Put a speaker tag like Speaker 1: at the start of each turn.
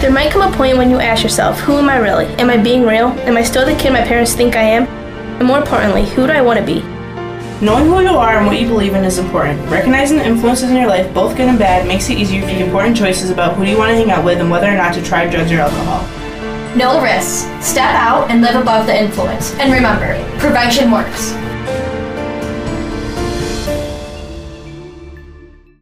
Speaker 1: There might come a point when you ask yourself, who am I really? Am I being real? Am I still the kid my parents think I am? And more importantly, who do I want to be?
Speaker 2: Knowing who you are and what you believe in is important. Recognizing the influences in your life, both good and bad, makes it easier to make important choices about who you want to hang out with and whether or not to try drugs or alcohol.
Speaker 3: No risks. Step out and live above the influence. And remember, prevention works.